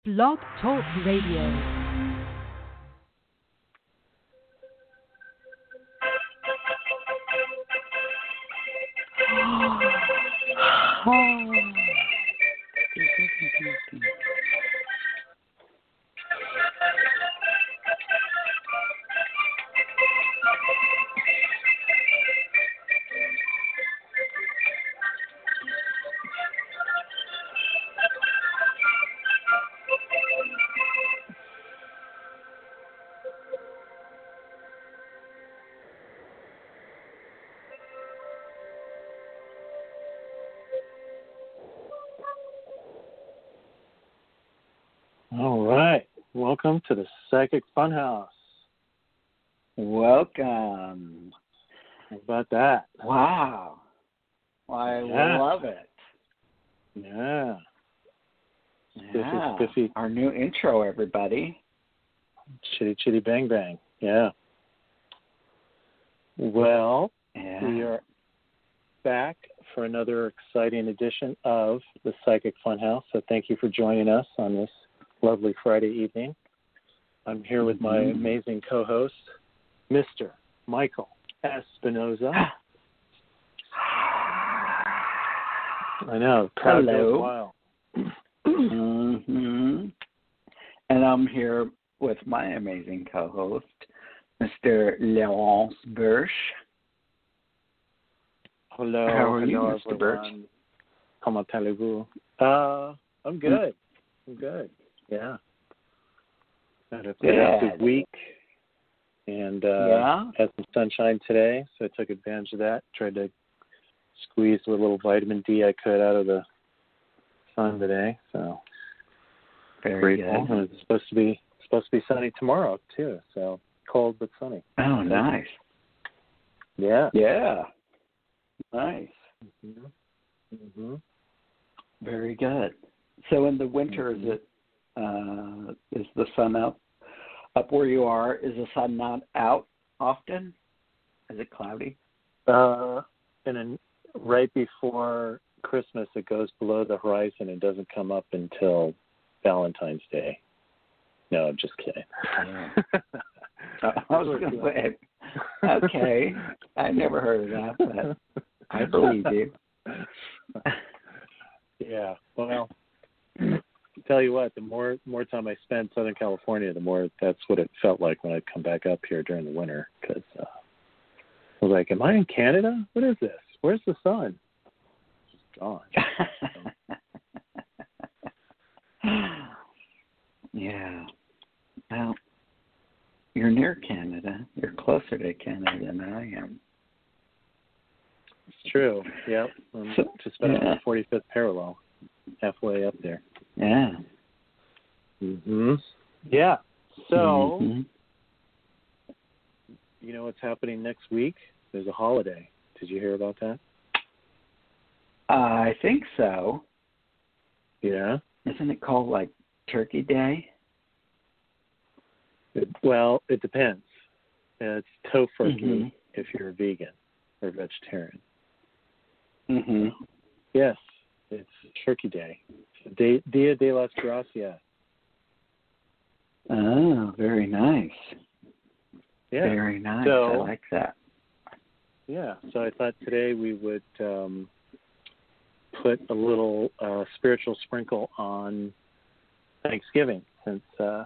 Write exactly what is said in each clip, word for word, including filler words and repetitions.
Blog Talk Radio. All right. Welcome to the Psychic Funhouse. Welcome. How about that? Wow. I Yeah. love it. Yeah. Yeah. Spiffy, spiffy. Our new intro, everybody. Chitty, chitty, bang, bang. Yeah. Well, Yeah. we are back for another exciting edition of the Psychic Funhouse. So thank you for joining us on this lovely Friday evening. I'm here with my Mm-hmm. amazing co-host, Mister Michael Espinoza. I know. Crowd Hello. goes wild. Mm-hmm. And I'm here with my amazing co-host, Mister Laurence Birch. Hello. How are you, hello, Mister Birch? everyone. Comment allez-vous? Uh, I'm good. I'm good. Yeah. Had a productive Good. week and uh, Yeah? had some sunshine today, so I took advantage of that. Tried to squeeze what little vitamin D I could out of the sun today. So Very grateful. good. And it's supposed to be supposed to be sunny tomorrow too. So cold but sunny. Oh, nice. Yeah. Yeah. Nice. Mm-hmm. Mm-hmm. Very good. So in the winter, Mhm. is it uh, is the sun up up where you are? Is the sun not out often? Is it cloudy? Uh, and then right before Christmas, it goes below the horizon and doesn't come up until Valentine's Day. No, I'm just kidding. Uh, I was going to say, okay, I never heard of that, but I believe you. Yeah, well, tell you what, the more more time I spend in Southern California, the more that's what it felt like when I'd come back up here during the winter. Because uh, I was like, am I in Canada? What is this? Where's the sun? It's gone. Yeah. Well, you're near Canada. You're closer to Canada than I am. It's true. Yep. I'm So, just about on yeah. the forty-fifth parallel, halfway up there. Yeah. Mm-hmm. Yeah. So, Mhm. you know what's happening next week? There's a holiday. Did you hear about that? I think so. Yeah. Isn't it called like Turkey Day? It, well, it depends. Uh, it's tofurkey Mhm. if you're a vegan or vegetarian. Mhm. Yes, it's Turkey Day. Day, Dia de las Gracias. Oh, very nice. Yeah. Very nice. So- I like that. Yeah. So I thought today we would um, put a little uh, spiritual sprinkle on Thanksgiving, since uh,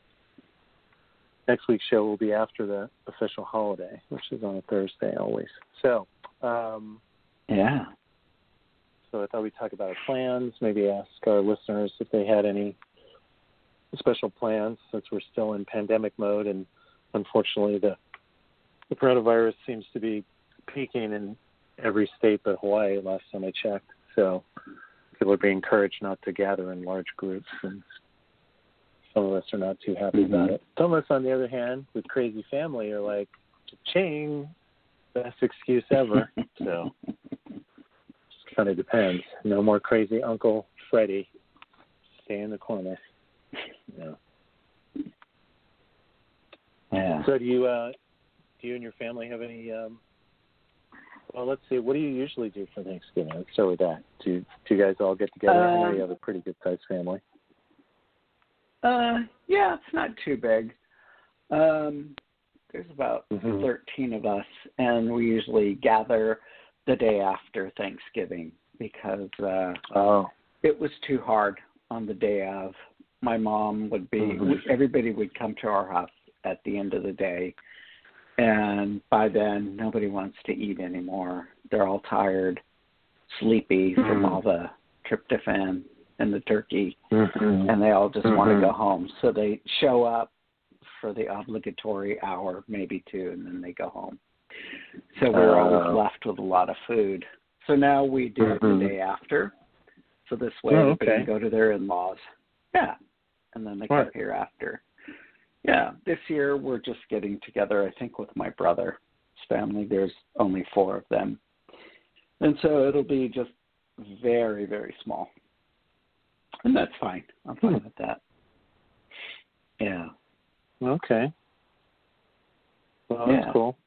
next week's show will be after the official holiday, which is on a Thursday always. So, um, Yeah. so I thought we'd talk about our plans, maybe ask our listeners if they had any special plans, since we're still in pandemic mode, and unfortunately the, the coronavirus seems to be peaking in every state but Hawaii last time I checked. So people are being encouraged not to gather in large groups, and some of us are not too happy Mhm. about it. Some of us, on the other hand, with crazy family, are like, ching, best excuse ever. So it kind of depends. No more crazy Uncle Freddie. Stay in the corner. Yeah. Yeah. So do you, uh, do you and your family have any, um, well, let's see, what do you usually do for Thanksgiving? Let's start with that. Do, do you guys all get together? I know Um, you have a pretty good-sized family. Uh, yeah, it's not too big. Um, there's about Mm-hmm. thirteen of us, and we usually gather the day after Thanksgiving because uh, Oh. it was too hard on the day of. My mom would be, Mhm. everybody would come to our house at the end of the day, and by then nobody wants to eat anymore. They're all tired, sleepy from Mhm. all the tryptophan and the turkey, Mhm. and they all just want to Mhm. go home. So they show up for the obligatory hour, maybe two, and then they go home. So we're Uh, always left with a lot of food. So now we do it the Mhm. day after. So this way Oh, everybody okay. can go to their in-laws. Yeah. And then they Right. come here after. Yeah. This year we're just getting together, I think, with my brother's family. There's only four of them. And so it'll be just very, very small. And that's fine. I'm fine Hmm. with that. Yeah. Okay. Well, that's Yeah. cool.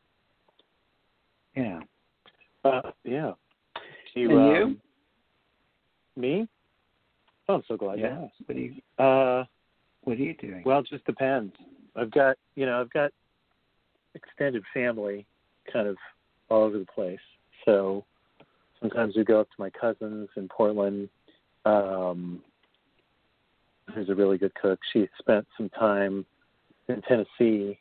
Yeah. Uh, yeah. Do you, And um, you? Me? Oh, I'm so glad Yeah. you asked. What are you Uh, what are you doing? well, it just depends. I've got, you know, I've got extended family kind of all over the place. So sometimes we go up to my cousins in Portland, um, who's a really good cook. She spent some time in Tennessee.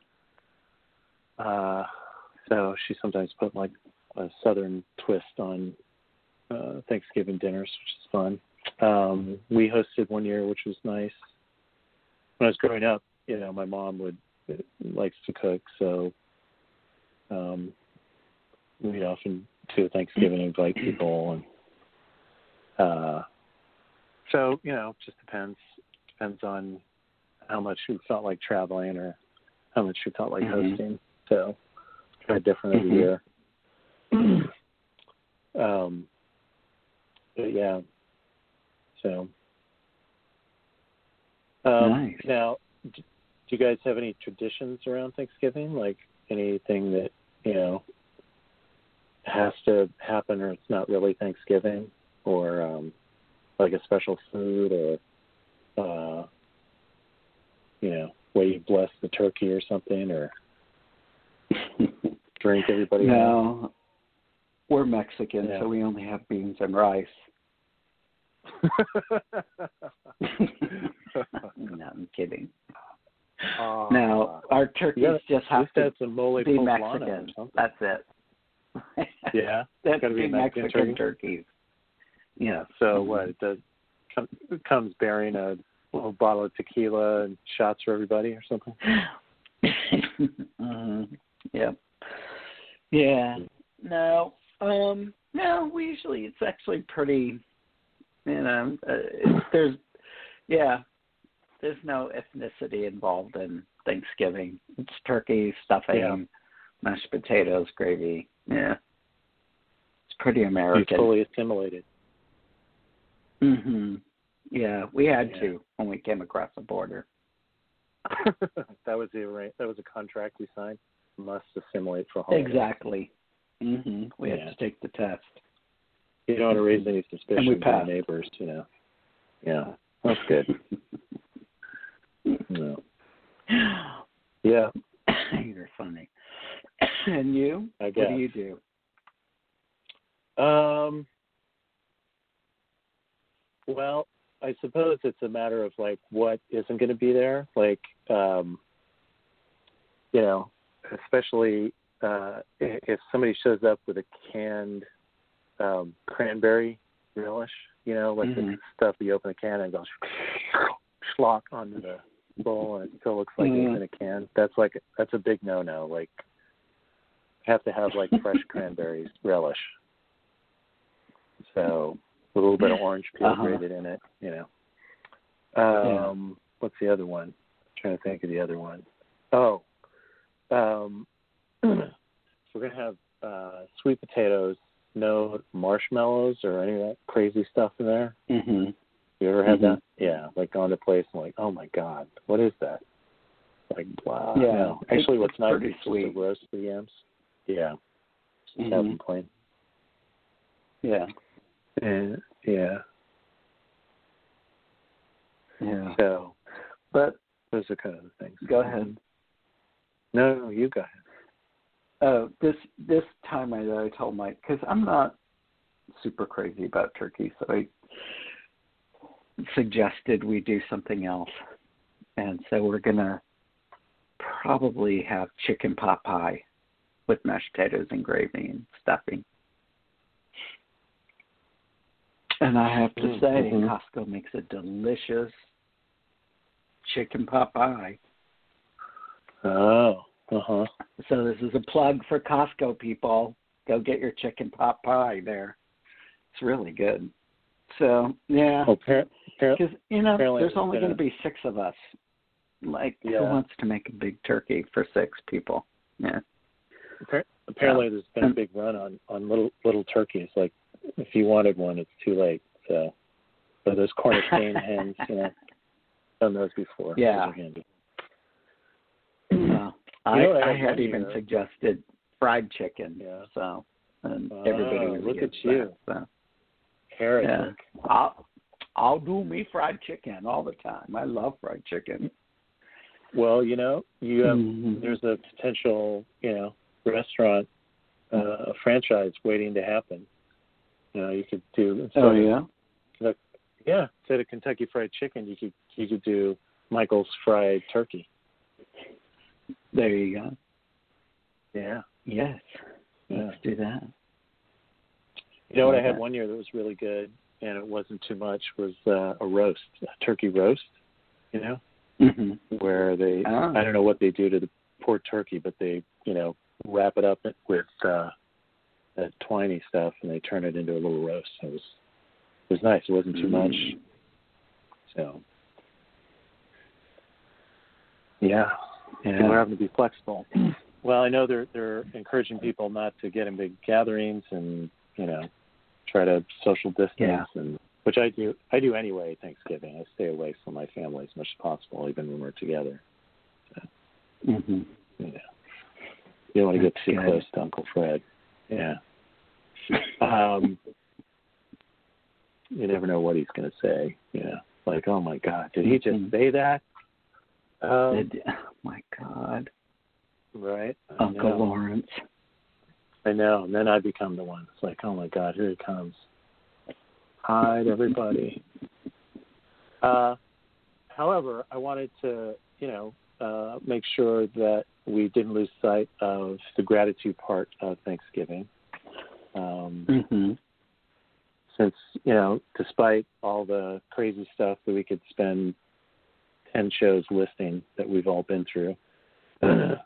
Uh, so she sometimes put like a southern twist on uh, Thanksgiving dinners, which is fun. Um, we hosted one year, which was nice. When I was growing up, you know, my mom would likes to cook, so um, we'd often do Thanksgiving invite people, and uh, so you know, it just depends depends on how much you felt like traveling or how much you felt like Mhm. hosting. So it's kind of different every Mhm. year. um, but yeah, so um, Nice. now, do you guys have any traditions around Thanksgiving? Like anything that you know has to happen, or it's not really Thanksgiving, or um, like a special food, or uh, you know, where you bless the turkey or something, or drink everybody? No, we're Mexican, Yeah. so we only have beans and rice. No, I'm kidding. uh, Now, our turkeys gotta- just at have least to that's a mole be poblano or Mexican. something. That's it. Yeah, That's gotta be be a Mexican Mexican, turkey? turkeys. Yes. So what? It does come, it comes bearing a little bottle of tequila and shots for everybody, or something. mm-hmm. Yep. Yeah. No. Um. No. We usually it's actually pretty. You know, uh, it's, there's. Yeah. There's no ethnicity involved in Thanksgiving. It's turkey, stuffing, Yeah. mashed potatoes, gravy. Yeah. It's pretty American. You fully assimilated. Mhm. Yeah, we had Yeah. to when we came across the border. that was the arra- that was a contract we signed. Must assimilate for holidays. Exactly. Mhm. We Yeah. had to take the test. You don't want to raise any suspicion And we of your passed. neighbors, you know. Yeah, that's good. No. Yeah, You're funny. And you? I What guess. do you do? Um. Well, I suppose it's a matter of like what isn't going to be there. Like, um, you know, especially uh, i- if somebody shows up with a canned um, cranberry relish, you know, like the Mhm. stuff you open a can and it goes schlock onto the bowl and it still looks like Mhm. it's in a can. That's like that's a big no-no. Like, have to have like fresh cranberries relish. So with a little bit of orange peel Uh-huh. grated in it, you know. Um, Yeah. What's the other one? I'm trying to think of the other one. Oh, um, so we're gonna have uh, sweet potatoes, no marshmallows or any of that crazy stuff in there. Mhm. You ever had Mhm. that? Yeah, like going to a place and like, oh my god, what is that? Like, wow. Yeah, No. Actually, it's- what's it's nice pretty is just sweet. a roast of yams. Yeah, just Mhm. have them plain. Yeah. And yeah, Yeah. so But those are kind of the things. Go ahead. No, no, you go ahead. Oh, this this time I, I told Mike, because I'm not super crazy about turkey, so I suggested we do something else. And so we're going to probably have chicken pot pie with mashed potatoes and gravy and stuffing. And I have to say, mm-hmm. Costco makes a delicious chicken pot pie. Oh, uh-huh. So this is a plug for Costco people. Go get your chicken pot pie there. It's really good. So, yeah. Because, well, you know, there's only going to be six of us. Like, yeah. who wants to make a big turkey for six people? Yeah. Apparently, there's been a big run on, on little little turkeys. Like, if you wanted one, it's too late. So, so those Cornish game hens, you know, done those before. Yeah. Those are handy. Uh, I, you know, I, I had even year. suggested fried chicken. Yeah. So, and oh, everybody really look at that, you, so. Heretic. Yeah. I'll I'll do me fried chicken all the time. I love fried chicken. Well, you know, you have mm-hmm. there's a potential, you know, restaurant uh, franchise waiting to happen. You know, you could do. Oh yeah. Of, yeah, instead of Kentucky Fried Chicken, you could you could do Michael's Fried Turkey. There you go. Yeah. Yes. Yeah. Let's do that. You know what I had one year that was really good, and it wasn't too much, was uh, a roast, a turkey roast, you know, mm-hmm. where they, oh. I don't know what they do to the poor turkey, but they, you know, wrap it up with uh, that twiny stuff, and they turn it into a little roast. It was, it was nice. It wasn't too much. Mm. So, yeah. yeah. People are having to be flexible. Well, I know they're they're encouraging people not to get in big gatherings and, you know, try to social distance, yeah. and which I do. I do anyway. Thanksgiving, I stay away from my family as much as possible, even when we're together. So, mm-hmm. You know, you don't want to get too good. close to Uncle Fred. Yeah. um, you never know what he's going to say. Yeah. Like, oh my God, did he just say that? Um, did, oh my God. Right. I Uncle know. Lawrence. I know. And then I become the one. It's like, oh my God, here he comes. Hide everybody. Uh, however, I wanted to, you know, uh, make sure that we didn't lose sight of the gratitude part of Thanksgiving. Um, mm-hmm. Since, you know, despite all the crazy stuff that we could spend ten shows listing that we've all been through, uh,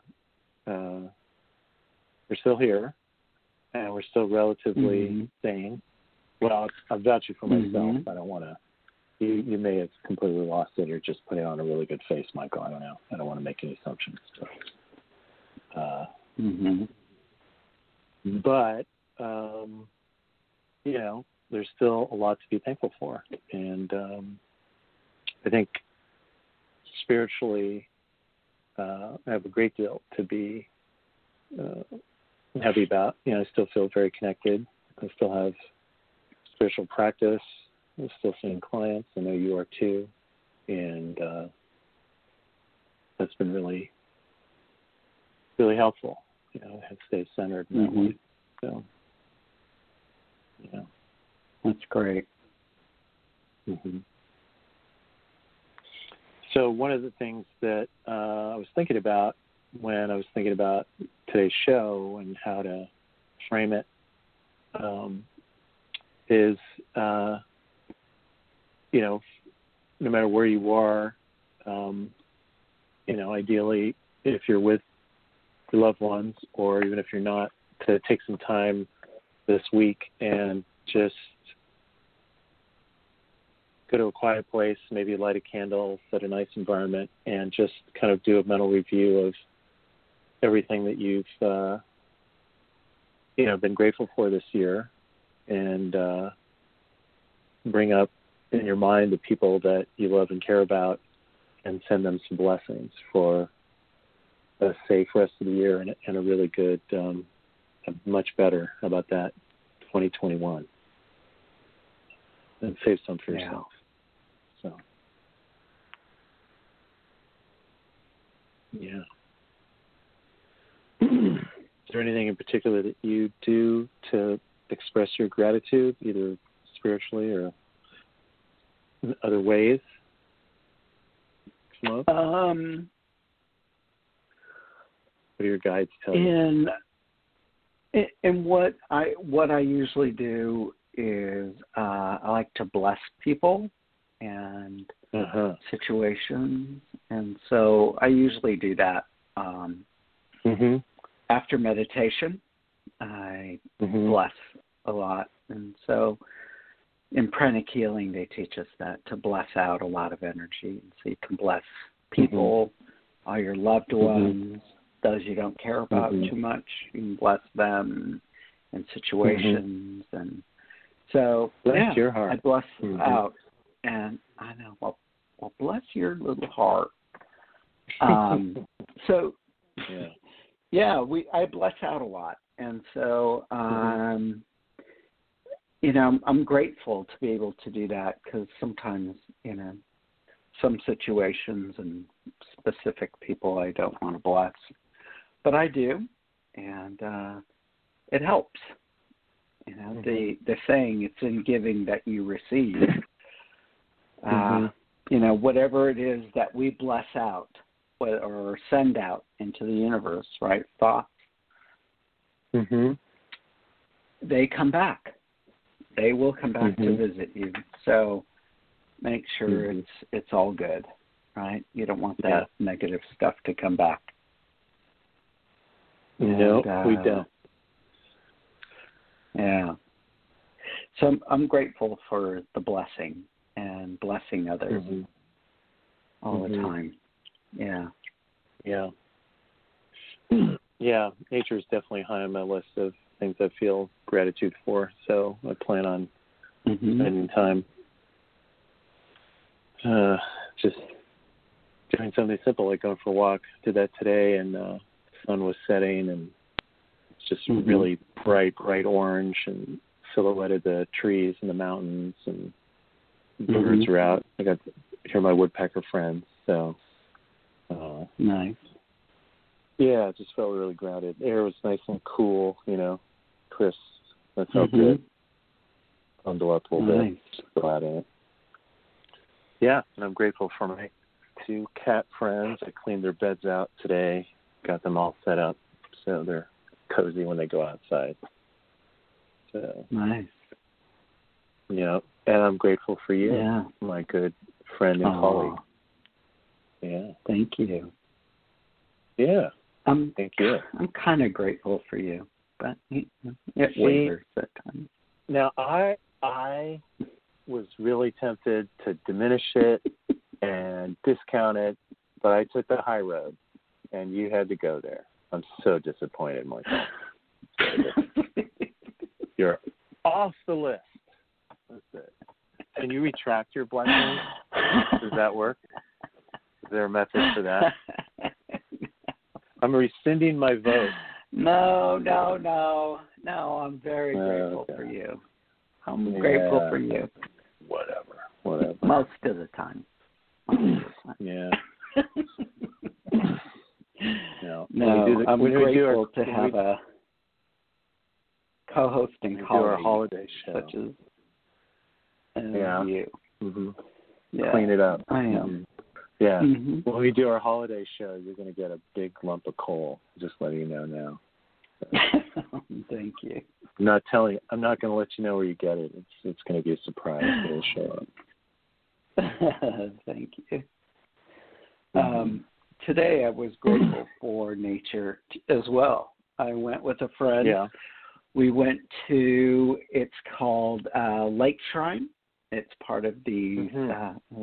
we're still here. And we're still relatively mm-hmm. sane. Well, I'm vouching for myself. Mm-hmm. I don't want to. You, you may have completely lost it, or just putting on a really good face, Michael. I don't know. I don't want to make any assumptions. So, uh, mm-hmm. But um, you know, there's still a lot to be thankful for, and um, I think spiritually, uh, I have a great deal to be. Uh, happy about. You know, I still feel very connected. I still have spiritual practice. I'm still seeing clients. I know you are too. And uh, that's been really, really helpful. You know, I stay centered in that mm-hmm. way. So, you know. That's great. Mm-hmm. So one of the things that uh, I was thinking about when I was thinking about today's show and how to frame it um, is, uh, you know, no matter where you are, um, you know, ideally, if you're with your loved ones, or even if you're not, to take some time this week and just go to a quiet place, maybe light a candle, set a nice environment, and just kind of do a mental review of everything that you've, uh, you know, been grateful for this year, and uh, bring up in your mind the people that you love and care about, and send them some blessings for a safe rest of the year and, and a really good, um, much better about that twenty twenty-one. And save some for yeah. yourself. So, Yeah. Is there anything in particular that you do to express your gratitude, either spiritually or in other ways? Come up? Um, What do your guides tell you? in and what I what I usually do is uh, I like to bless people and Uh-huh. situations, and so I usually do that um, Mm-hmm. after meditation. I Mm-hmm. bless a lot, and so in pranic healing they teach us that to bless out a lot of energy, and so you can bless people, mm-hmm. all your loved ones, mm-hmm. those you don't care about mm-hmm. too much. You can bless them in situations, mm-hmm. and so bless yeah, your heart. I bless mm-hmm. out, and I know. Well, well, bless your little heart. Um, so yeah, yeah, we I bless out a lot, and so um, mm-hmm. you know, I'm, I'm grateful to be able to do that, because sometimes, you know, some situations and specific people I don't want to bless, but I do, and uh, it helps. You know, mm-hmm. the the saying, it's in giving that you receive. Mm-hmm. Uh, you know, whatever it is that we bless out or send out into the universe, right? Thoughts, mm-hmm. they come back. They will come back mm-hmm. to visit you. So make sure mm-hmm. it's it's all good, right? You don't want that yeah. negative stuff to come back. No, and, uh, we don't. Yeah. So I'm, I'm grateful for the blessing and blessing others mm-hmm. all mm-hmm. the time. Yeah. Yeah. Yeah, nature is definitely high on my list of things I feel gratitude for. So I plan on mm-hmm. spending time uh, just doing something simple, like going for a walk. Did that today, and uh, the sun was setting, and it's just mm-hmm. really bright, bright orange, and silhouetted the trees and the mountains, and the mm-hmm. birds are out. I got to hear my woodpecker friends. So uh, nice. Yeah, it just felt really grounded. The air was nice and cool, you know, crisp. That felt mm-hmm. good. Bundle up a little nice. bit, just go out in it. Yeah, and I'm grateful for my two cat friends. I cleaned their beds out today, got them all set up so they're cozy when they go outside. So nice. Yeah, and I'm grateful for you, yeah. my good friend and Aww. colleague. Yeah. Thank you. Yeah. I'm, Thank you. I'm kind of grateful for you, but it, it See, wavers at times. Now, I I was really tempted to diminish it and discount it, but I took the high road, and you had to go there. I'm so disappointed, Michael. You're off the list. That's it. Can you retract your blessing? Does that work? Is there a method for that? I'm rescinding my vote. No, no, no, no. I'm very oh, grateful okay. for you. I'm yeah. grateful for you. Whatever, whatever. Most of the time. Most of the time. Yeah. no, no the, I'm grateful our, to have we, a co-hosting colleague our holiday show. such as, as yeah. you. Mm-hmm. Yeah. Clean it up. I am. Mm-hmm. Yeah. Mm-hmm. When we do our holiday show, you're going to get a big lump of coal. Just letting you know now. So, thank you. I'm not telling. I'm not going to let you know where you get it. It's it's going to be a surprise. It'll show up. Thank you. Mm-hmm. Um, today I was grateful for nature t- as well. I went with a friend. Yeah. We went to. It's called uh, Lake Shrine. It's part of the. Mm-hmm. Uh,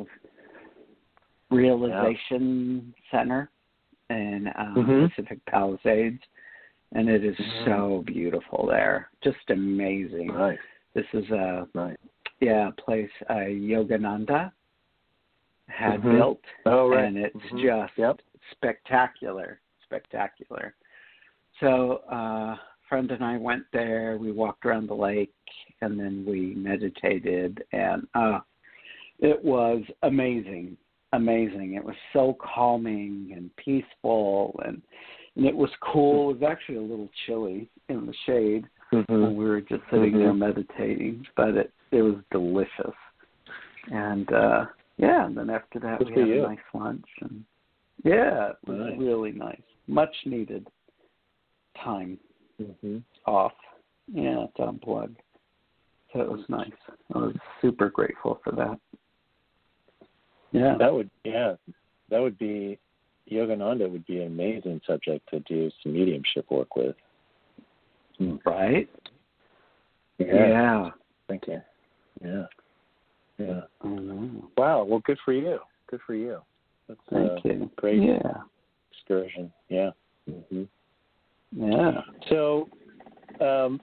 Realization yeah. Center in um, mm-hmm. Pacific Palisades, and it is mm-hmm. so beautiful there, just amazing. Right. This is a right. yeah place uh, Yogananda had mm-hmm. built, oh, right. and it's mm-hmm. just yep. spectacular, spectacular. So uh, a friend and I went there. We walked around the lake, and then we meditated, and uh, it was amazing. amazing. It was so calming and peaceful, and and it was cool. It was actually a little chilly in the shade mm-hmm. when we were just sitting mm-hmm. there meditating, but it it was delicious. And uh, yeah, and then after that Good we for had you. a nice lunch, and yeah, it was Nice. really nice, much needed time Mm-hmm. off. Yeah, to unplug. So it was nice. I was super grateful for that. Yeah. That would, yeah, that would be, Yogananda would be an amazing subject to do some mediumship work with. Right? Yeah. Yeah. Thank you. Yeah. Yeah. I know. Wow. Well, good for you. Good for you. That's Thank uh, you. great Yeah. excursion. Yeah. Mm-hmm. Yeah. So, um,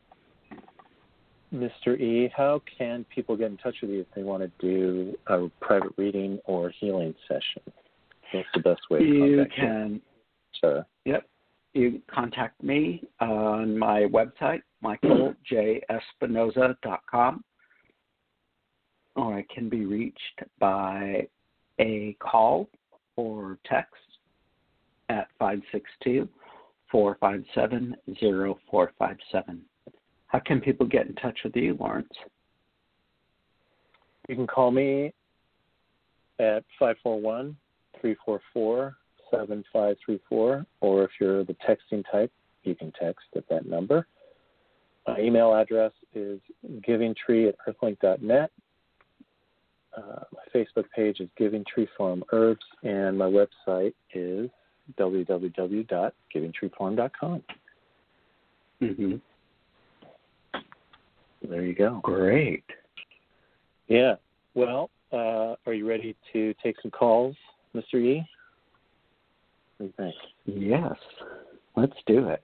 Mister E, how can people get in touch with you if they want to do a private reading or healing session? What's the best way to You contact can, you, sir? Yep. You can contact me on my website, michael j espinoza dot com, or I can be reached by a call or text at five six two, four five seven, zero four five seven. How can people get in touch with you, Lawrence? You can call me at five four one, three four four, seven five three four, or if you're the texting type, you can text at that number. My email address is givingtree at earthlink dot net. Uh, my Facebook page is Giving Tree Farm Herbs, and my website is w w w dot giving tree farm dot com. Mm-hmm. There you go. Great. Yeah. Well, uh, are you ready to take some calls, Mister E? What do you think? Yes. Let's do it.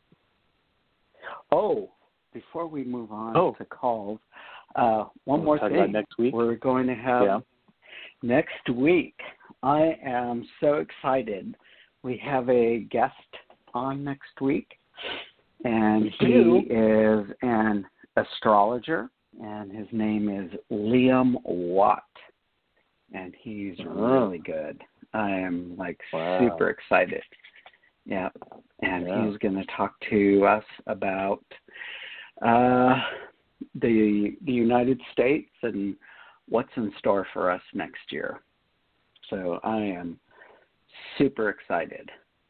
Oh, before we move on Oh. to calls, uh, one We'll more talk thing. about next week. We're going to have Yeah. next week. I am so excited. We have a guest on next week, and We he do. is an astrologer, and his name is Liam Watt, and he's Oh. really good. I am like Wow. super excited. Yeah, and Yeah. he's going to talk to us about uh, the the United States and what's in store for us next year. So I am super excited.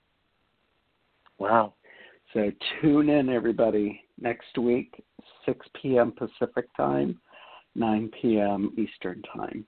Wow. So tune in, everybody, next week, six p.m. Pacific time, nine p.m. Eastern time.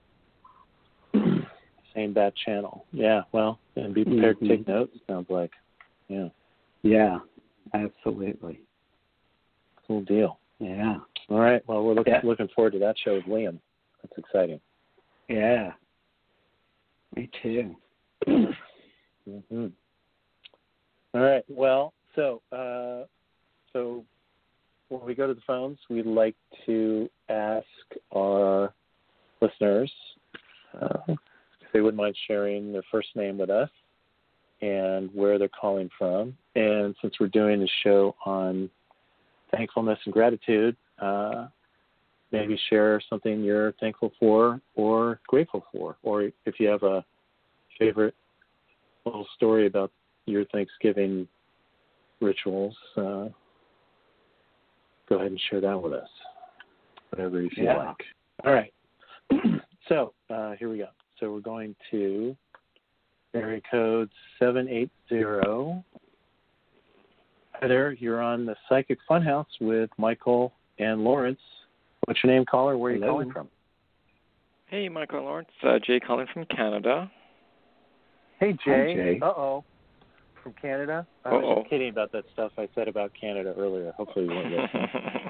Same bat channel. Yeah, well, and be prepared Mm-hmm. to take notes, sounds like. Yeah. Yeah, absolutely. Cool deal. Yeah. All right. Well, we're looking Yeah. looking forward to that show with Liam. That's exciting. Yeah. Me too. Mm-hmm. All right. Well, so uh, so when we go to the phones, we'd like to ask our listeners uh, if they wouldn't mind sharing their first name with us and where they're calling from. And since we're doing a show on thankfulness and gratitude, uh, maybe share something you're thankful for or grateful for. Or if you have a favorite little story about your Thanksgiving rituals, uh, go ahead and share that with us, whatever you feel Yeah. like. All right. So uh, here we go. So we're going to area code seven eight zero. Hi there. You're on the Psychic Funhouse with Michael and Lawrence. What's your name, caller? Where are you Hello. calling from? Hey, Michael and Lawrence. Uh, Jay calling from Canada. Hey, Hi, Jay. Uh-oh. From Canada? I was Uh-oh. just kidding about that stuff I said about Canada earlier. Hopefully you weren't listening.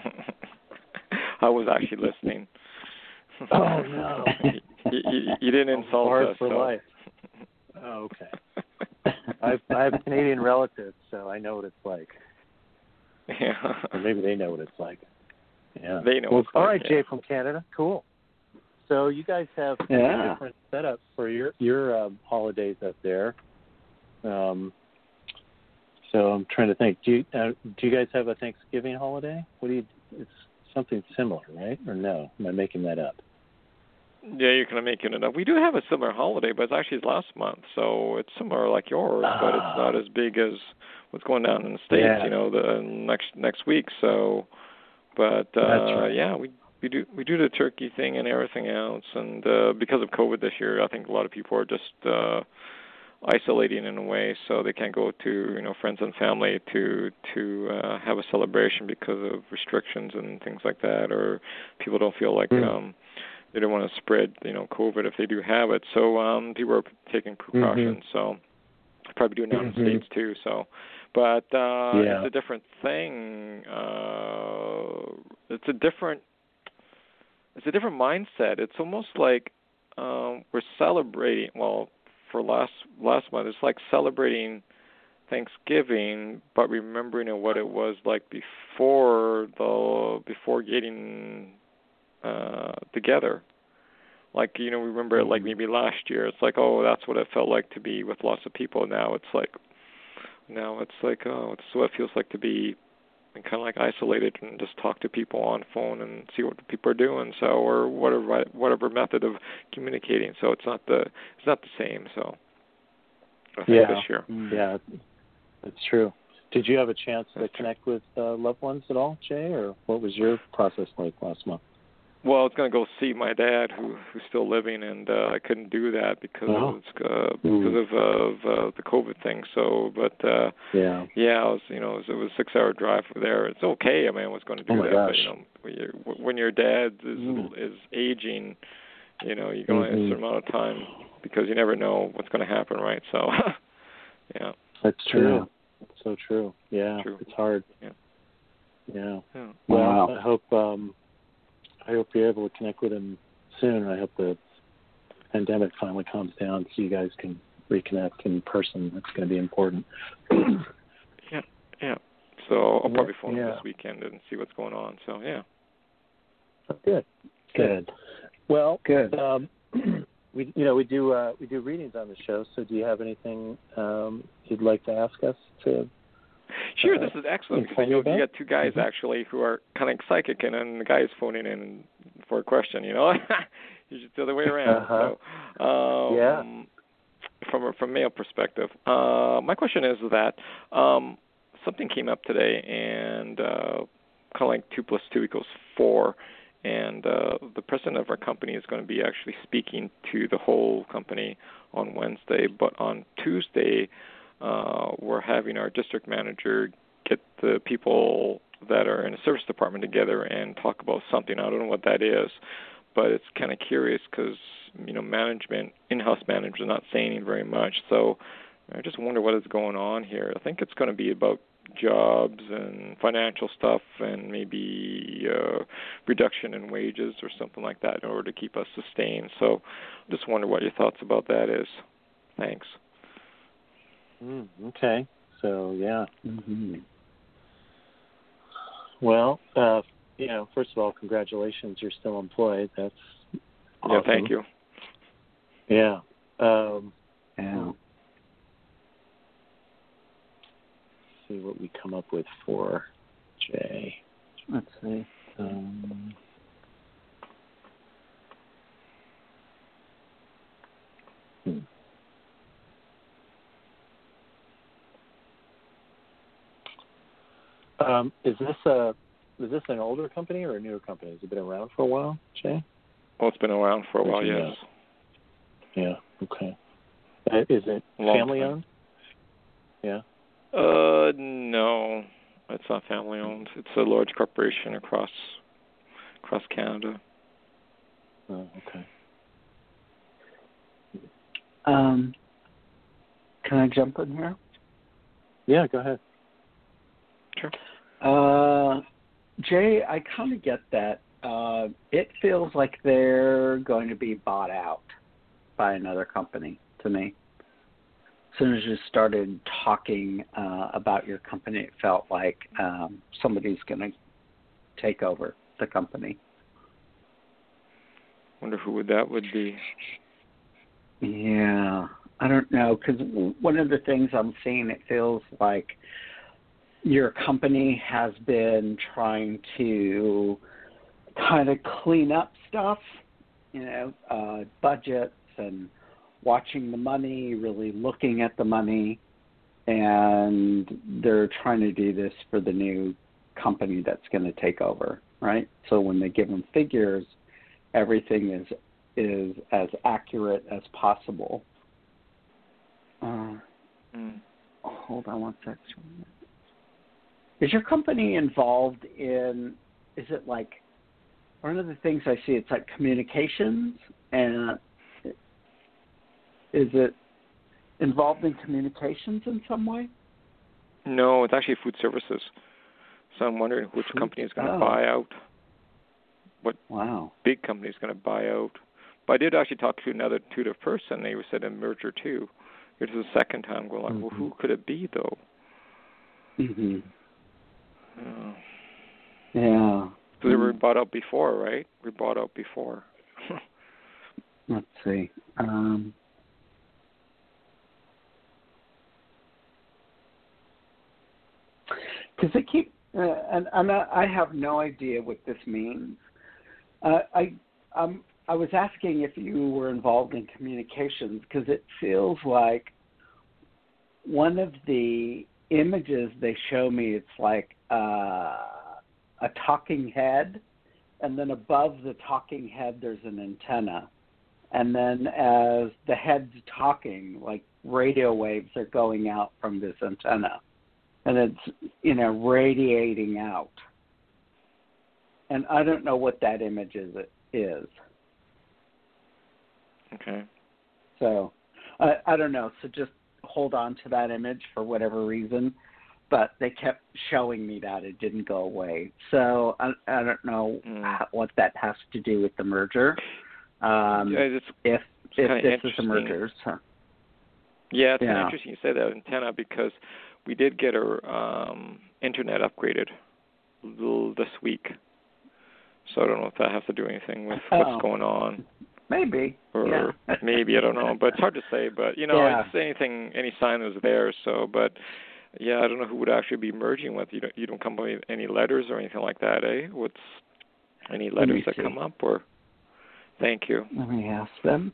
I was actually listening. Oh, no. you, you, you didn't insult Hard us. for so. life. Oh, okay. I've, I have Canadian relatives, so I know what it's like. Yeah. Or maybe they know what it's like. Yeah. They know Well, what it's all like, right, yeah. Jay from Canada. Cool. So you guys have Yeah. a different setup for your your um, holidays up there. Um, so I'm trying to think. Do you uh, do you guys have a Thanksgiving holiday? What do you? It's something similar, right? Or no? Am I making that up? Yeah, you're kind of making it up. We do have a similar holiday, but it's actually last month, so it's similar like yours, uh, but it's not as big as what's going down in the States, yeah. you know, the next next week. So, but uh, right. yeah, we we do we do the turkey thing and everything else, and uh, because of COVID this year, I think a lot of people are just uh, isolating in a way, so they can't go to you know friends and family to to uh, have a celebration because of restrictions and things like that, or people don't feel like. Mm. Um, They don't want to spread, you know, COVID if they do have it. So um, people are taking precautions. Mm-hmm. So probably doing that mm-hmm. in the States too. So, but uh, yeah. it's a different thing. Uh, it's a different. It's a different mindset. It's almost like um, we're celebrating. Well, for last last month, it's like celebrating Thanksgiving, but remembering what it was like before the before getting. Uh, together. Like, you know, we remember it like maybe last year. It's like, oh, that's what it felt like to be with lots of people. Now it's like, now it's like, oh, it's what it feels like to be kind of like isolated and just talk to people on phone and see what people are doing. So, or whatever, whatever method of communicating. So it's not the, it's not the same. So, I think yeah, this year. Yeah, that's true. Did you have a chance to connect with uh, loved ones at all, Jay, or what was your process like last month? Well, I was going to go see my dad, who who's still living, and uh, I couldn't do that because oh. of uh, because of, uh, of uh, the COVID thing. So, but uh, yeah, yeah, I was you know it was, it was a six-hour drive from there. It's okay. I mean, I was going to do oh my that, gosh. but you know, when, you're, when your dad is mm. is aging, you know, you go mm-hmm. a certain amount of time because you never know what's going to happen, right? So, yeah, that's true. Yeah. That's so true. Yeah, true. It's hard. Yeah, yeah. yeah. Well, wow. I hope. Um, I hope you're able to connect with him soon. I hope the pandemic finally calms down so you guys can reconnect in person. That's going to be important. yeah, yeah. So I'll probably phone yeah. him this weekend and see what's going on. So yeah. Oh, good. Good. Well, good. Um, we, you know, we do uh, we do readings on the show. So do you have anything um, you'd like to ask us to? Sure, this is excellent because you, know, you got two guys mm-hmm. actually who are kind of psychic, and then the guy's phoning in for a question. You know, you should the other way around. Uh-huh. So, um, yeah. From a from male perspective, uh, my question is that um, something came up today, and uh, kind of like two plus two equals four, and uh, the president of our company is going to be actually speaking to the whole company on Wednesday, but on Tuesday. Uh, we're having our district manager get the people that are in the service department together and talk about something. I don't know what that is, but it's kind of curious because, you know, management, in-house managers are not saying very much. So I just wonder what is going on here. I think it's going to be about jobs and financial stuff and maybe uh, reduction in wages or something like that in order to keep us sustained. So I just wonder what your thoughts about that is. Thanks. Mm, okay. So, yeah. Mm-hmm. Well, uh, you know, first of all, congratulations. You're still employed. That's awesome. Yeah, thank you. Yeah. Um, yeah. Let's see what we come up with for Jay. Let's see. Um, hmm. Um, is this a is this an older company or a newer company? Has it been around for a while, Jay? Oh, it's been around for a while, yes. Know? Yeah. Okay. Uh, is it Long family time. owned? Yeah. Uh, no, it's not family owned. It's a large corporation across across Canada. Oh, okay. Um, can I jump in here? Yeah, go ahead. Sure. Uh, Jay, I kind of get that. Uh, it feels like they're going to be bought out by another company to me. As soon as you started talking uh, about your company, it felt like um, somebody's going to take over the company. Wonder who would that would be. Yeah, I don't know, because one of the things I'm seeing, it feels like your company has been trying to kind of clean up stuff you know, uh, budgets and watching the money, really looking at the money, and they're trying to do this for the new company that's going to take over, right? So when they give them figures, everything is is as accurate as possible. Uh, Mm. hold on one second. Is your company involved in, is it like, one of the things I see, it's like communications, and is it involved in communications in some way? No, it's actually food services. So I'm wondering which Food- company is going to oh. buy out. What Wow. big company is going to buy out? But I did actually talk to another intuitive person. They said a merger too. This is the second time going like, Mm-hmm. well, who could it be though? hmm Uh, Yeah. so they were bought out before, right? We bought out before. Let's see. Um, Because they keep, uh, and I'm not, I have no idea what this means. Uh, I, um, I was asking if you were involved in communications because it feels like one of the images they show me, it's like uh, a talking head, and then above the talking head there's an antenna. And then as the head's talking, like radio waves are going out from this antenna. And it's, you know, radiating out. And I don't know what that image is. is. Okay. So I, I don't know. So just hold on to that image for whatever reason. But they kept showing me that. It didn't go away. So I, I don't know Mm. how, what that has to do with the merger. Um, Yeah, it's, if it's if kinda this is a interesting. merger. So. Yeah, it's kind Yeah. of interesting you say that antenna because we did get our um, internet upgraded l- this week. So I don't know if that has to do anything with Oh. what's going on. Maybe. Or yeah. maybe, I don't know. But it's hard to say. But, you know, Yeah. it's anything, any sign was there. So, but, yeah, I don't know who would actually be merging with. You don't, you don't come with any letters or anything like that, eh? What's any Let me letters that see. come up? Or thank you. Let me ask them.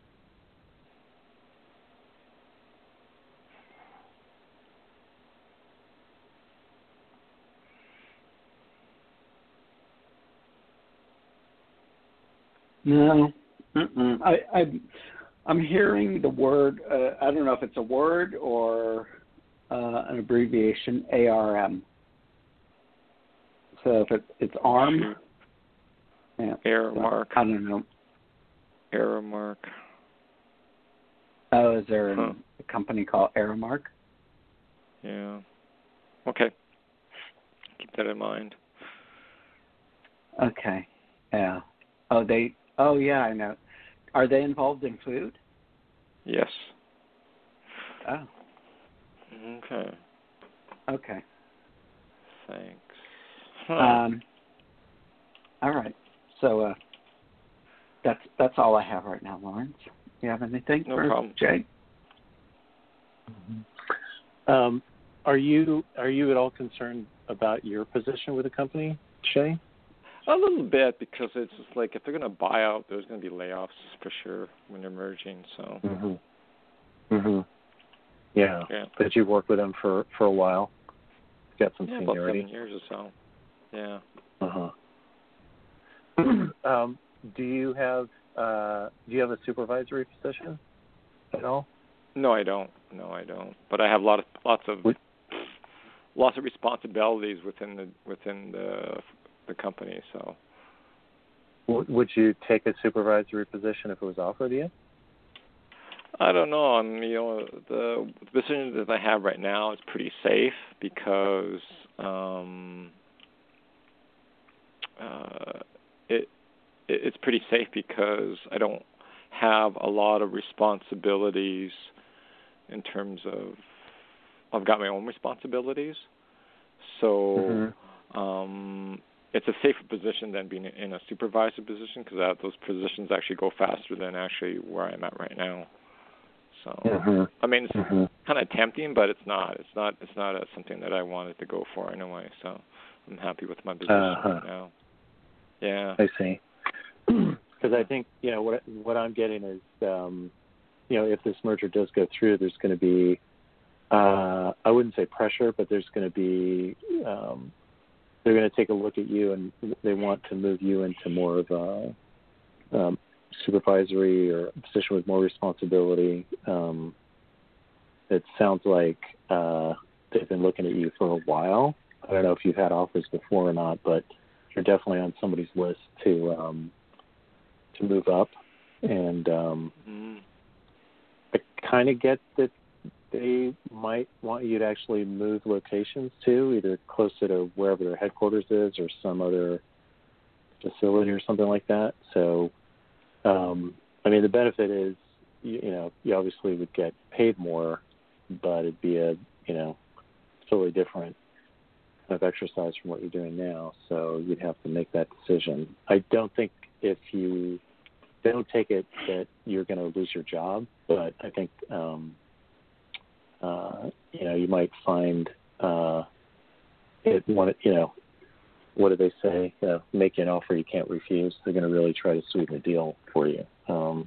No, Mm-mm. I, I, I'm hearing the word. Uh, I don't know if it's a word or uh, an abbreviation. A R M. So if it, it's arm, Shoot. yeah. Error so, mark. I don't know. Error mark. Oh, is there Huh. a company called Aramark? Yeah. Okay. Keep that in mind. Okay. Yeah. Oh, they. Oh, yeah. I know. Are they involved in food? Yes. Oh. Okay. Okay. Thanks. Huh. Um. All right. So uh, that's that's all I have right now, Lawrence. You have anything No for problem. Jay? Um, are you are you at all concerned about your position with the company, Shay? A little bit, because it's just like if they're going to buy out, there's going to be layoffs for sure when they're merging. So Mhm. Mhm. Yeah. yeah, But you've worked with them for, for a while. Got some yeah, about seniority. seven years or so. Yeah. Uh huh. um, do you have uh, do you have a supervisory position at all? No, I don't. No, I don't. But I have a lot of lots of Would- lots of responsibilities within the within the the company. So W- would you take a supervisory position if it was offered to you? I don't know. I'm, you know, the position that I have right now is pretty safe because um, uh, it, it it's pretty safe because I don't have a lot of responsibilities in terms of I've got my own responsibilities. So Mhm. um, it's a safer position than being in a supervisor position because those positions actually go faster than actually where I'm at right now. So Mhm. I mean, it's Mhm. kind of tempting, but it's not. It's not. It's not a, something that I wanted to go for anyway. So I'm happy with my position Uh-huh. right now. Yeah. I see. because I think you know what what I'm getting is um, you know if this merger does go through, there's going to be uh, I wouldn't say pressure, but there's going to be um, they're going to take a look at you and they want to move you into more of a um, supervisory or a position with more responsibility. Um, it sounds like uh, they've been looking at you for a while. I don't know if you've had offers before or not, but you're definitely on somebody's list to um, to move up. And um, mm. I kind of get that they might want you to actually move locations too, either closer to wherever their headquarters is or some other facility or something like that. So, um, I mean, the benefit is, you, you know, you obviously would get paid more, but it'd be a, you know, totally different kind of exercise from what you're doing now. So you'd have to make that decision. I don't think if you don't take it that you're going to lose your job, but I think, um, uh, you know, you might find uh, it one, you know, what do they say? Uh, make you an offer you can't refuse. They're going to really try to sweeten the deal for you. Um,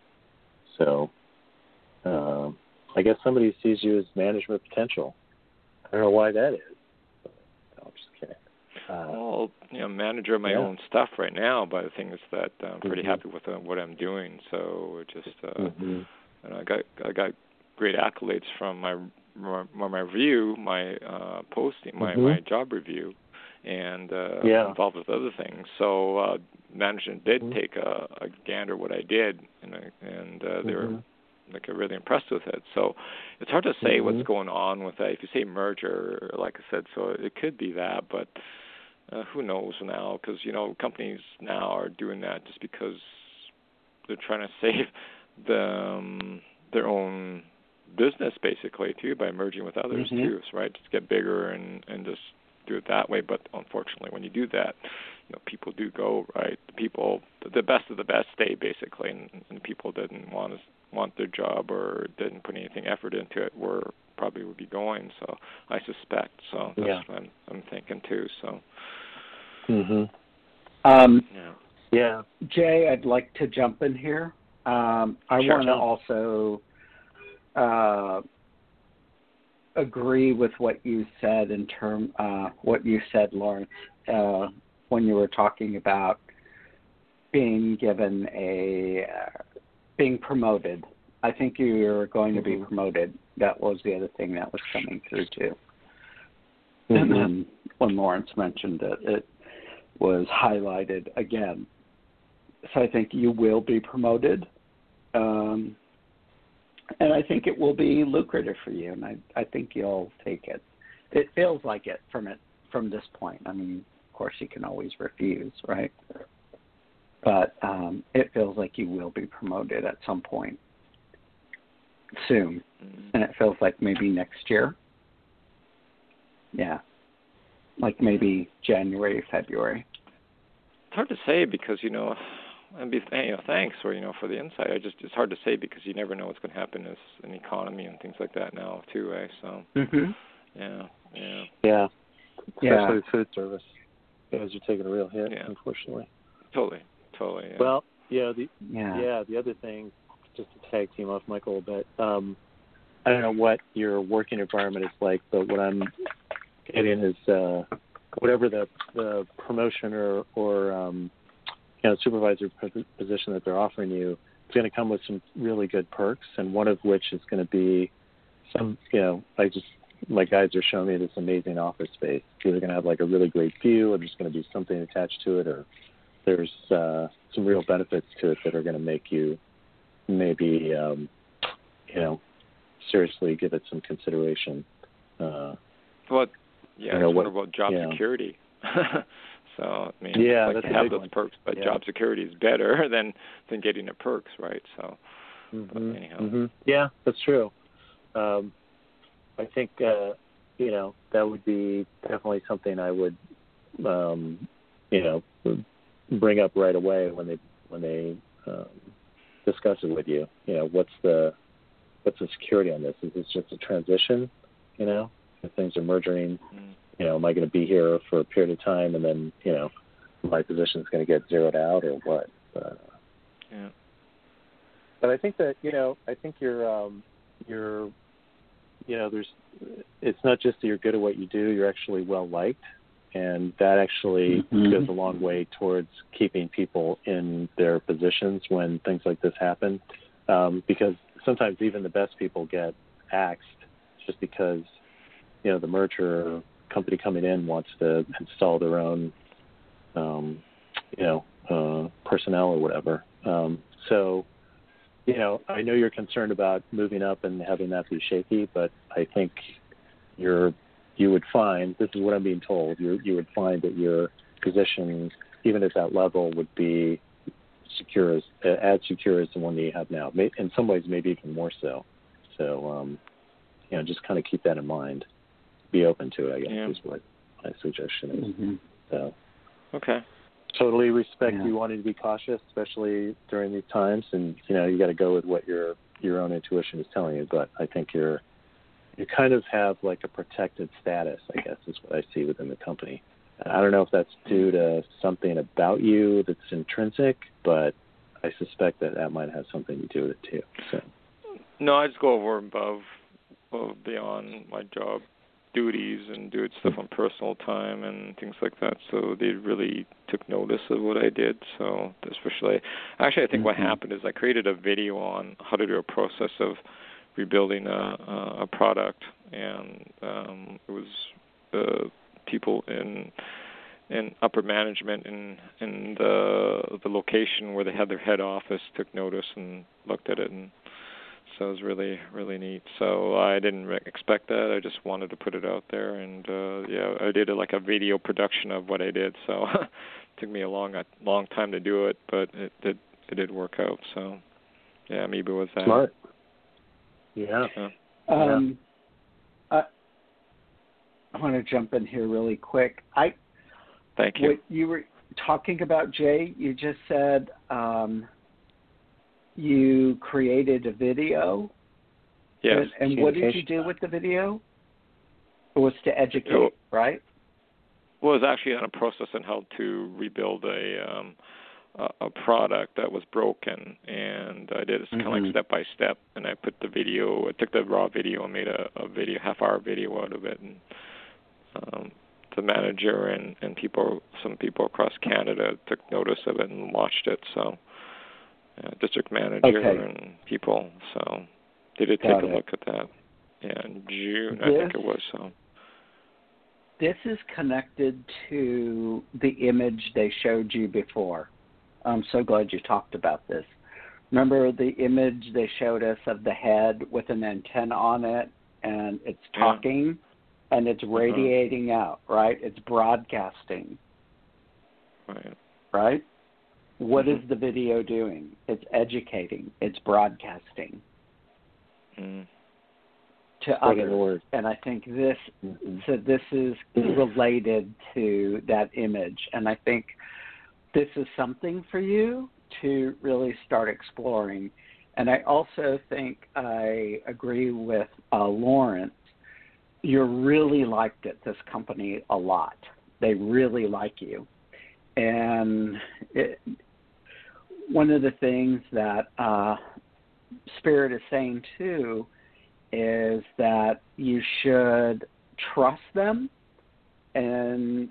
so uh, I guess somebody sees you as management potential. I don't know why that is. But, no, I'm just kidding. Uh, well, you know, manager of my yeah. own stuff right now, but the thing is that I'm pretty mm-hmm. happy with uh, what I'm doing. So just, uh, mm-hmm. and I got I got great accolades from my my, my review, my uh, posting, my, mm-hmm. my job review, and uh, yeah. involved with other things. So uh, management did mm-hmm. take a, a gander what I did, and I, and uh, they mm-hmm. were like really impressed with it. So it's hard to say mm-hmm. what's going on with that. If you say merger, like I said, so it could be that, but uh, who knows now? Because you know companies now are doing that just because they're trying to save the, um, their own business basically too by merging with others mm-hmm. too, right? Just get bigger and, and just do it that way. But unfortunately, when you do that, you know, people do go, right? The people, the best of the best stay basically, and, and people didn't want to want their job or didn't put anything effort into it were probably would be going. So I suspect. So that's yeah. what I'm, I'm thinking too. So. Mm-hmm. Um, yeah. Yeah. Jay, I'd like to jump in here. Um, I Sure, want to also uh, agree with what you said in term uh, what you said, Lawrence, uh, when you were talking about being given a uh, being promoted. I think you're going to be mm-hmm. promoted. That was the other thing that was coming through too. Mm-hmm. And then when Lawrence mentioned it, it was highlighted again. So I think you will be promoted. Um, and I think it will be lucrative for you, and I, I think you'll take it. It feels like it from it from this point. I mean, of course, you can always refuse, right? But um, it feels like you will be promoted at some point soon, Mm-hmm. and it feels like maybe next year. Yeah, like maybe January, February. It's hard to say because you know. And be, you know, thanks for you know for the insight. I just it's hard to say because you never know what's going to happen as an economy and things like that now too. Eh? So mm-hmm. yeah, yeah, yeah, especially yeah. with food service, you guys are taking a real hit, yeah. unfortunately. Totally, totally. Yeah. Well, yeah, the yeah, yeah, the other thing, just to tag team off Michael a bit. Um, I don't know what your working environment is like, but what I'm getting is uh, whatever the the promotion or or um, you know, supervisor position that they're offering you, it's going to come with some really good perks, and one of which is going to be some, you know, I just, my guides are showing me this amazing office space. It's either going to have like a really great view, or there's going to be something attached to it, or there's uh, some real benefits to it that are going to make you maybe, um, you know, seriously give it some consideration. Uh, well, yeah, you know, it's what, about job yeah. security. So I mean, yeah, like that's to a have big those one. perks, but yeah. job security is better than than getting the perks, right? So, mm-hmm. but anyhow, mm-hmm. yeah, that's true. Um, I think uh, you know that would be definitely something I would, um, you know, bring up right away when they when they um, discuss it with you. You know, what's the what's the security on this? Is this just a transition? You know, if things are merging. mm. You know, am I going to be here for a period of time and then, you know, my position is going to get zeroed out or what? Uh, Yeah. But I think that, you know, I think you're, um, you're, you know, there's, it's not just that you're good at what you do, you're actually well liked. And that actually mm-hmm. goes a long way towards keeping people in their positions when things like this happen. Um, because sometimes even the best people get axed just because, you know, the merger company coming in wants to install their own, um, you know, uh, personnel or whatever. Um, so, you know, I know you're concerned about moving up and having that be shaky, but I think you're, you would find, this is what I'm being told, you you would find that your position, even at that level, would be secure as, as secure as the one that you have now. In some ways, maybe even more so. So, um, you know, just kind of keep that in mind. Be open to it, I guess, yeah. is what my suggestion is. Mm-hmm. So, okay. Totally respect yeah. you wanting to be cautious, especially during these times. And, you know, you got to go with what your your own intuition is telling you. But I think you're, you kind of have like a protected status, I guess, is what I see within the company. I don't know if that's due to something about you that's intrinsic, but I suspect that that might have something to do with it too. So. No, I just go over and above, above beyond my job duties and doing stuff on personal time and things like that. So they really took notice of what I did. So especially, actually, I think mm-hmm. what happened is I created a video on how to do a process of rebuilding a, a product, and um, it was uh, people in in upper management in in the the location where they had their head office took notice and looked at it, and so it was really really neat. So I didn't re- expect that. I just wanted to put it out there, and uh, yeah, I did a, like a video production of what I did. So it took me a long a long time to do it, but it did it did work out. So yeah, maybe it was that. Smart. Yeah. yeah. Um, I, I want to jump in here really quick. I Thank you. What you were talking about, Jay, you just said um, you created a video. Yes. And, and what did you do with the video? It was to educate, it, right? Well, it was actually on a process on how to rebuild a um, a, a product that was broken, and I did it kind of mm-hmm. like step by step. And I put the video, I took the raw video and made a, a video, half hour video out of it, and um, the manager and, and people, some people across Canada took notice of it and watched it. So, uh, district manager okay. and people. So, they did Got take it. a look at that. Yeah, in June, this, I think it was. So, this is connected to the image they showed you before. I'm so glad you talked about this. Remember the image they showed us of the head with an antenna on it, and it's talking? Yeah. And it's radiating uh-huh. out, right? It's broadcasting. Right. Right? What mm-hmm. is the video doing? It's educating. It's broadcasting mm. to What others. And I think this, mm-hmm. so this is related to that image. And I think this is something for you to really start exploring. And I also think I agree with uh, Lawrence. You're really liked at this company a lot. They really like you. And it, one of the things that uh, Spirit is saying, too, is that you should trust them, and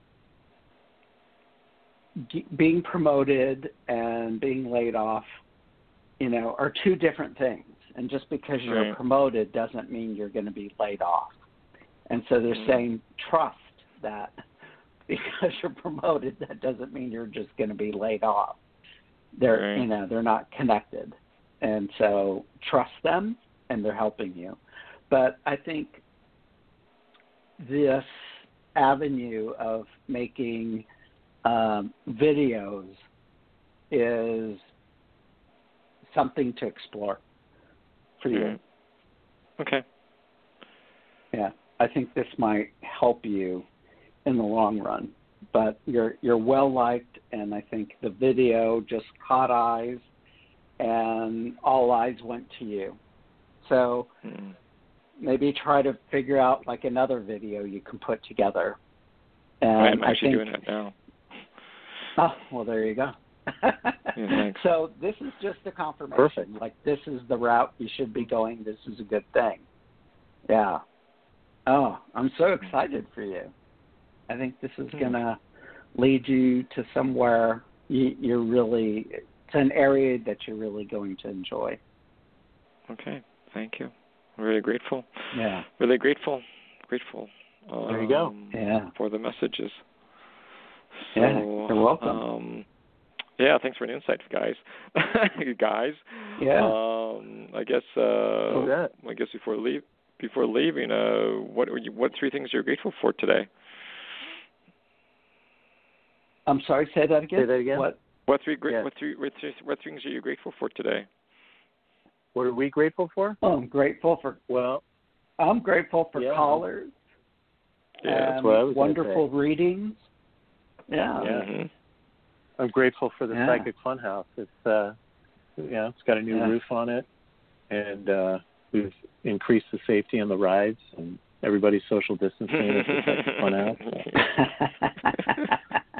g- being promoted and being laid off, you know, are two different things. And just because you're right. promoted doesn't mean you're going to be laid off. And so they're mm-hmm. saying trust that because you're promoted, that doesn't mean you're just going to be laid off. They're, right. you know, they're not connected. And so trust them, and they're helping you. But I think this avenue of making um, videos is something to explore for you. Mm-hmm. Okay. Yeah, I think this might help you in the long run. But you're you're well liked, and I think the video just caught eyes, and all eyes went to you. So mm. maybe try to figure out like another video you can put together. And I'm actually I think, doing it now. Oh, well, there you go. Yeah, thanks. So this is just a confirmation. Perfect. Like, this is the route you should be going. This is a good thing. Yeah. Oh, I'm so excited for you. I think this is Hmm. going to lead you to somewhere you, you're really, it's an area that you're really going to enjoy. Okay, thank you. I'm really grateful. Yeah. Really grateful. Grateful. Um, There you go. Yeah. For the messages. So, Yeah, you're welcome. Um, yeah, thanks for the insight, guys. You guys. Yeah. Um, I guess. Uh, that? I guess before leave, before leaving, uh, what are you, what three things you're grateful for today? I'm sorry, say that again? Say that again? What? What three great? Yeah. What three? What three? What things are you grateful for today? What are we grateful for? Oh, I'm grateful for, Well, I'm grateful for Yeah. callers. Yeah, and that's what I was gonna wonderful readings. Yeah. Yeah. Mm-hmm. I'm grateful for the Yeah. Psychic Funhouse. It's uh, you know, it's got a new Yeah. roof on it, and uh, we've increased the safety on the rides, and everybody's social distancing at the Psychic Funhouse.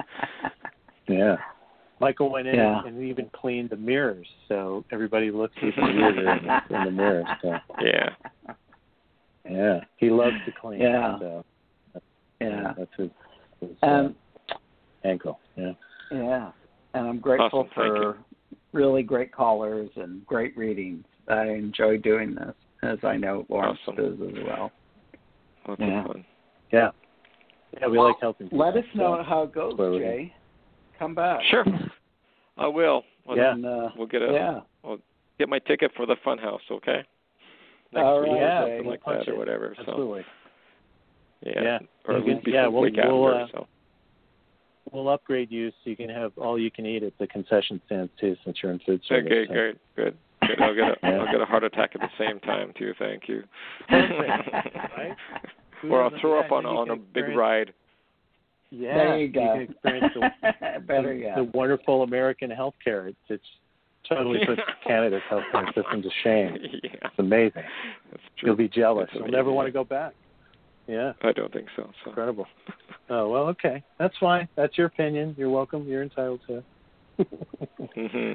Yeah. Michael went in Yeah. and even cleaned the mirrors, so everybody looks even weirder in the, in the mirrors. So, Yeah. yeah, he loves to clean. Yeah. So, Yeah. that's his, his Um, uh, ankle. Yeah. Yeah, and I'm grateful Awesome, thank for really great callers and great readings. I enjoy doing this, as I know Lawrence Awesome. does as well. Lots Yeah. of fun. Yeah. Yeah, we like helping people. Let us know so how it goes, where we- Jay. Come back. Sure. I will. We'll, Yeah. And, uh, We'll get a. yeah. We'll get my ticket for the Funhouse. Okay. Next All week right, or Yeah, Jay. something like punch that or it. whatever. So Absolutely. yeah. Yeah. Or You can- before, yeah, we'll- week we'll, after. uh, So. We'll upgrade you so you can have all you can eat at the concession stands too, since you're in food service. Okay. so. Great. Good. Good. I'll get a. Yeah. I'll get a heart attack at the same time too. Thank you. Perfect, right? Who Or I'll doesn't- throw yeah, up on then you on can a big experience- ride. Yeah, There you go. can experience the, Better the, yet. the wonderful American healthcare. It's, it's totally puts Canada's healthcare system to shame. Yeah. It's amazing. That's true. You'll be jealous. It's You'll amazing, never want to yeah. go back. Yeah, I don't think so. So. incredible. Oh well, okay, that's fine. That's your opinion. You're welcome. You're entitled to it. Mhm.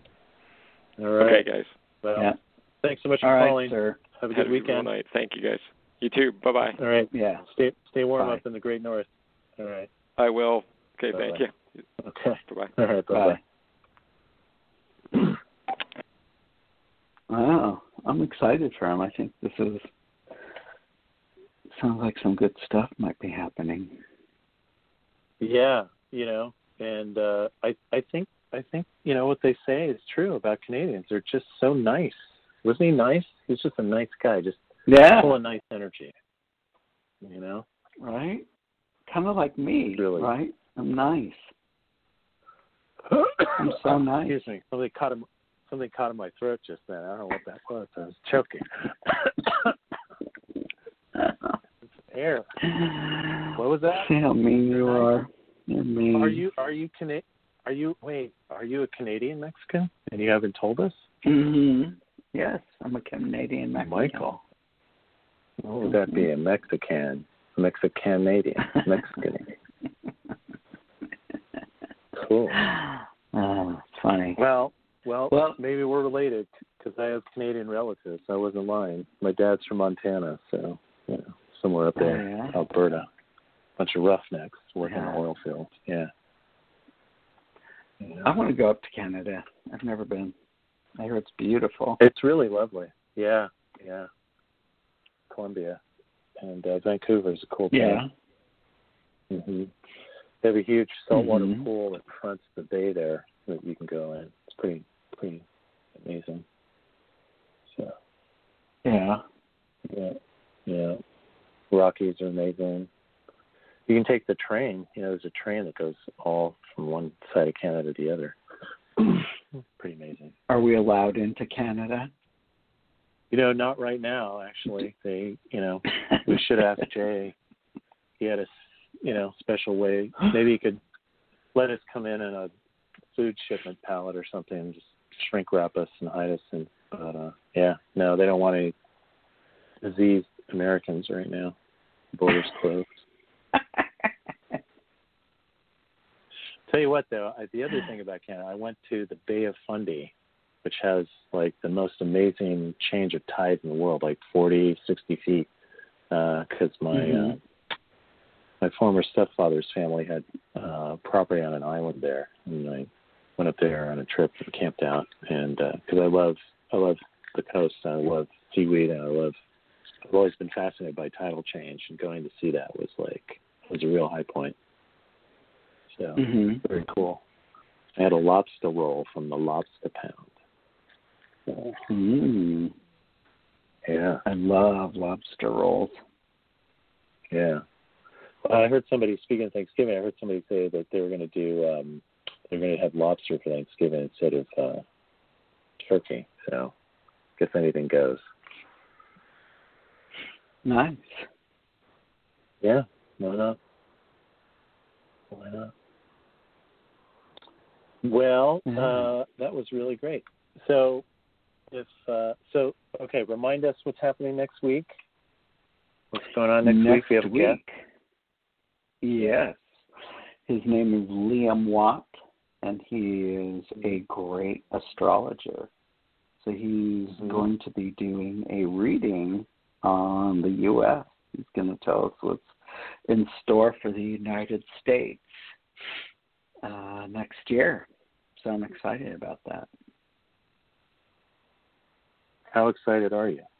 All right. Okay, guys. Well, Yeah. thanks so much All for right, calling. sir. Have a Have good a weekend. wonderful night. Thank you, guys. You too. Bye bye. All right. Yeah. Stay stay warm Bye. up in the Great North. All right. I will. Okay. Bye-bye. Thank you. Okay. Bye bye. All right. Bye bye. Wow. I'm excited for him. I think this is sounds like some good stuff might be happening. Yeah, you know, and uh, I I think I think you know what they say is true about Canadians. They're just so nice. Wasn't he nice? He's just a nice guy, just Yeah. full of nice energy. You know. Right? Kind of like me, Really. right? I'm nice. I'm so nice. Excuse me. Something caught him. Something caught in my throat just then. I don't know what that was. I was choking. Air. What was that? See how mean you are. You're mean. Are you are you Cana- Are you wait? Are you a Canadian Mexican? And you haven't told us? Mm-hmm. Yes, I'm a Canadian Mexican. Michael. What would that be? A Mexican, Mexicanadian, Mexican. Cool. Oh, it's funny. Well, well, Well- maybe we're related because I have Canadian relatives. I wasn't lying. My dad's from Montana, so you know, somewhere up there, Oh, yeah? Alberta. Bunch of roughnecks working Yeah. in the oil fields. Yeah. Yeah. I want to go up to Canada. I've never been. I hear it's beautiful. It's really lovely. Yeah, yeah. Columbia and uh, Vancouver is a cool place. Yeah. Mm-hmm. They have a huge saltwater Mhm. pool that fronts the bay there that you can go in. It's pretty, pretty amazing. So, Yeah. yeah, yeah. Rockies are amazing. You can take the train. You know, there's a train that goes all from one side of Canada to the other. Pretty amazing. Are we allowed into Canada? You know, not right now, actually. They, you know, we should ask Jay. He had a, you know, special way. Maybe he could let us come in in a food shipment pallet or something and just shrink wrap us and hide us. And, but, uh, yeah, no, they don't want any diseased Americans right now. The border's closed. Tell you what, though, I, the other thing about Canada, I went to the Bay of Fundy, which has like the most amazing change of tide in the world, like forty, sixty feet, because uh, my mm-hmm. uh, my former stepfather's family had uh, property on an island there, and I went up there on a trip and camped out, and because uh, I love I love the coast, and I love seaweed, and I love I've always been fascinated by tidal change, and going to see that was like was a real high point. So mm-hmm. very cool. I had a lobster roll from the Lobster Pound. So, mm. Yeah, I love lobster rolls. Yeah, well, I heard somebody speaking of Thanksgiving. I heard somebody say that they were going to do um, they're going to have lobster for Thanksgiving instead of uh, turkey. So, I guess anything goes. Nice. Yeah, why not? Why not? Well, mm-hmm. uh, that was really great. So, if uh, so, okay, remind us what's happening next week. What's going on next, next week? We have a week. guest. Yes, his name is Liam Watt, and he is a great astrologer. So he's mm-hmm. going to be doing a reading on the U S He's going to tell us what's in store for the United States uh, next year. So I'm excited about that. How excited are you?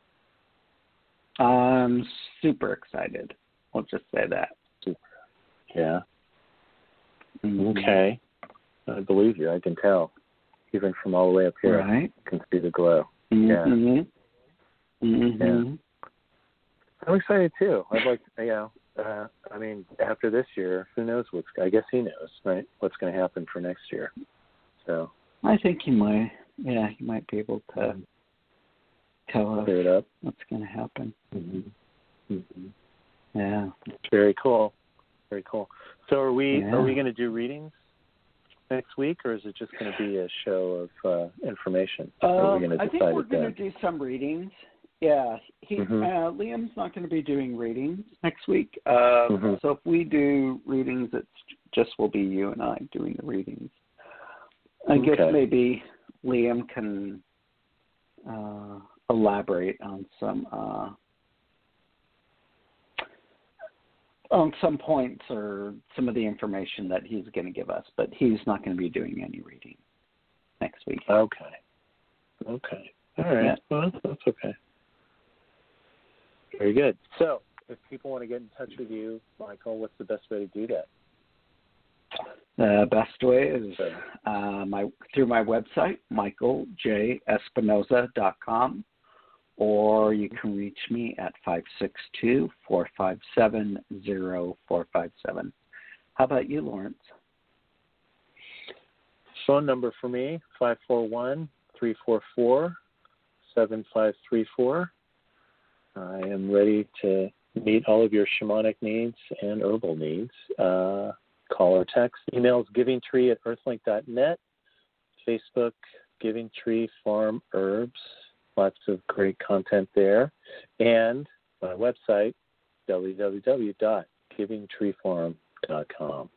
I'm super excited. I'll just say that. Super. Yeah. Mm-hmm. Okay. I believe you. I can tell. Even from all the way up here, right. I can see the glow. Mm-hmm. Yeah. Mm-hmm. Yeah. I'm excited too. I'd like, to, you know, uh, I mean, after this year, who knows what's? I guess he knows, right? What's going to happen for next year? So. I think he might. Yeah, he might be able to um, tell us clear it up. what's going to happen. Mm-hmm. Mm-hmm. Yeah. Very cool. Very cool. So, are we yeah. are we going to do readings next week, or is it just going to be a show of uh, information? Um, are we going to I decide think we're it going then? to do some readings. Yeah, he mm-hmm. uh, Liam's not going to be doing readings next week. Uh, mm-hmm. So if we do readings, it's just will be you and I doing the readings. I okay. guess maybe Liam can uh, elaborate on some uh, on some points or some of the information that he's going to give us, but he's not going to be doing any reading next week. Okay. Okay. All right. Yeah. Well, that's okay. Very good. So, if people want to get in touch with you, Michael, what's the best way to do that? The best way is uh, my through my website, michael j espinoza dot com, or you can reach me at five six two, four five seven, zero four five seven. How about you, Lawrence? Phone number for me, five four one, three four four, seven five three four. I am ready to meet all of your shamanic needs and herbal needs. Uh, call or text. Email is givingtree at earthlink dot net. Facebook, Giving Tree Farm Herbs. Lots of great content there. And my website, w w w dot giving tree farm dot com.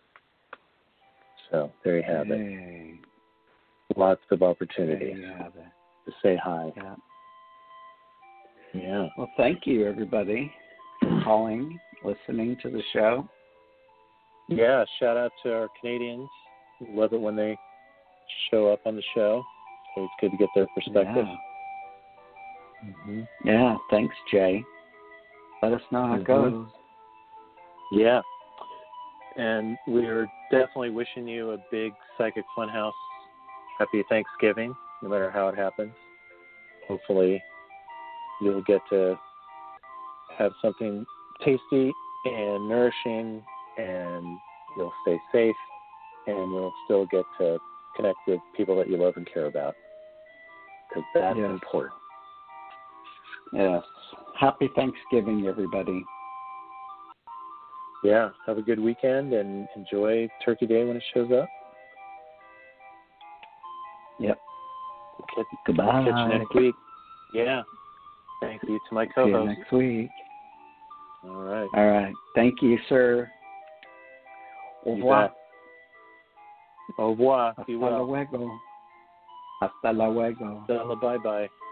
So there you have it. Hey. Lots of opportunities There you have it. to say hi. Yeah. Yeah. Well, thank you, everybody, for calling, listening to the show. Yeah, shout out to our Canadians. Love it when they show up on the show. So it's good to get their perspective. Yeah, mm-hmm. yeah thanks, Jay. Let us know how it mm-hmm. goes. Yeah. And we're definitely wishing you a big Psychic Funhouse happy Thanksgiving, no matter how it happens. Hopefully you'll get to have something tasty and nourishing, and you'll stay safe, and you'll still get to connect with people that you love and care about, because that's yes. important. Yes. Happy Thanksgiving, everybody. Yeah. Have a good weekend and enjoy Turkey Day when it shows up. Yep. We'll catch, Goodbye. We'll catch you next week. Yeah. Thank you to my See co-host. you next week. All right. All right. Thank you, sir. Au revoir. Au revoir. Be Hasta well. luego. Hasta luego. Bye bye.